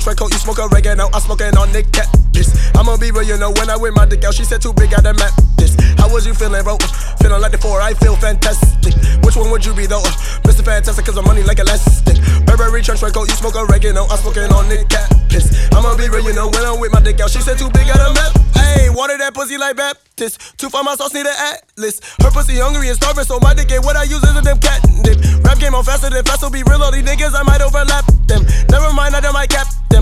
Franco, you smoke oregano, I'm smoking on Nick Cat. I'ma be real, you know, when I wear my dick out, she said too big, got the map. How was you feeling, bro? Feeling like the 4, I feel fantastic. Which one would you be, though? Mr. Fantastic, cause I'm money like elastic. Burberry, trench coat, you smoke oregano, I'm smoking on Nick Cat. I'ma be real, you know, when I with my dick out, she said too big, got a map. Ayy, water that pussy like Baptist. Too far, my sauce need an atlas. Her pussy hungry and starving, so my dick ain't what I use is a damn cat dip. Rap game on faster than fast, so be real, all these niggas, I might overlap them. Never mind, I done might cap them.